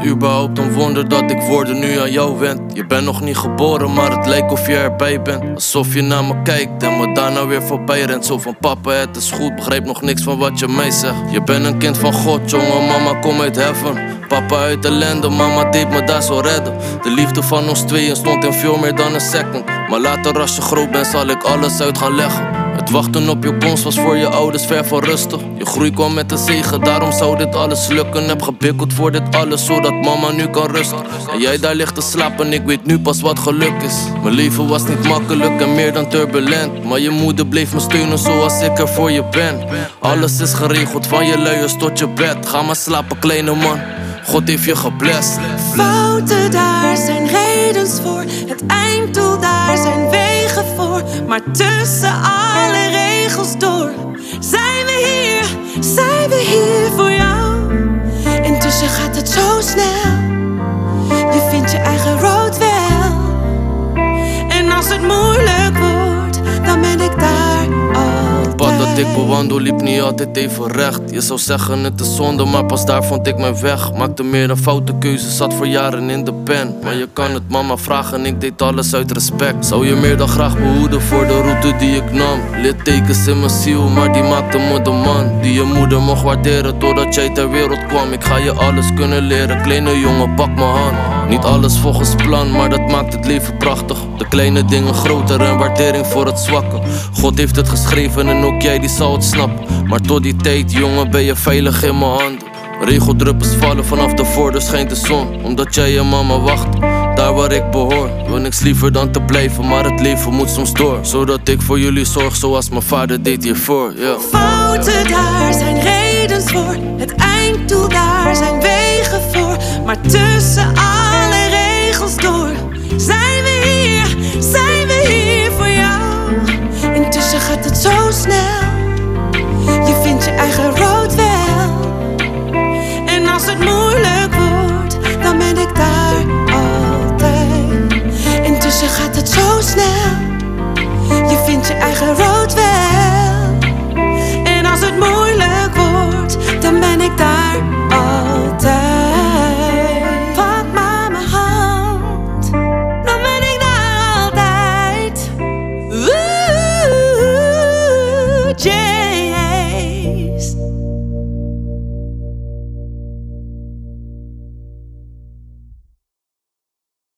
überhaupt een wonder dat ik woorden nu aan jou wend? Je bent nog niet geboren, maar het lijkt of je erbij bent. Alsof je naar me kijkt en me daarna weer voorbij rent. Zo van papa, het is goed, begrijp nog niks van wat je mij zegt. Je bent een kind van God, jongen, mama kom uit heaven. Papa uit ellende, mama deed me daar zo redden. De liefde van ons tweeën stond in veel meer dan een second. Maar later als je groot bent zal ik alles uit gaan leggen. Het wachten op je komst was voor je ouders ver van rustig. Je groei kwam met een zegen, daarom zou dit alles lukken. Heb gebikkeld voor dit alles, zodat mama nu kan rusten. En jij daar ligt te slapen, ik weet nu pas wat geluk is. Mijn leven was niet makkelijk en meer dan turbulent. Maar je moeder bleef me steunen zoals ik er voor je ben. Alles is geregeld, van je luiers tot je bed. Ga maar slapen, kleine man, God heeft je geblest. Fouten, daar zijn redens voor. Het einddoel, daar zijn wegen voor. Maar tussen alle regels door zijn we hier voor jou. Intussen gaat het zo snel. Je vindt je eigen road wel. En als het moeilijk wordt, dan ben ik daar altijd. Het pad dat ik bewandel liep niet altijd even recht. Je zou zeggen het is zonde, maar pas daar vond ik mijn weg. Maakte meer een foute keuze, zat voor jaren in de pen. Maar je kan het mama vragen, ik deed alles uit respect. Zou je meer dan graag behoeden voor de route die ik nam. Littekens in mijn ziel, maar die maakte me de man die je moeder mocht waarderen totdat jij ter wereld kwam. Ik ga je alles kunnen leren, kleine jongen, pak mijn hand. Niet alles volgens plan, maar dat maakt het leven prachtig. De kleine dingen groter en waardering voor het zwakke. God heeft het geschreven en ook jij die zal het snappen. Maar tot die tijd, jongen, ben je veilig in mijn handen. Regeldruppels vallen vanaf de voordeur schijnt de zon. Omdat jij en mama wacht, daar waar ik behoor. Wil niks liever dan te blijven, maar het leven moet soms door. Zodat ik voor jullie zorg zoals mijn vader deed hiervoor, yeah. Fouten, daar zijn redens voor. Het einddoel, daar zijn wegen voor. Maar tussen alle regels door zijn we hier voor jou. Intussen gaat het zo snel. Je vindt je eigen road wel. En als het moeilijk wordt, dan ben ik daar altijd. Intussen gaat het zo snel. Je vindt je eigen road wel.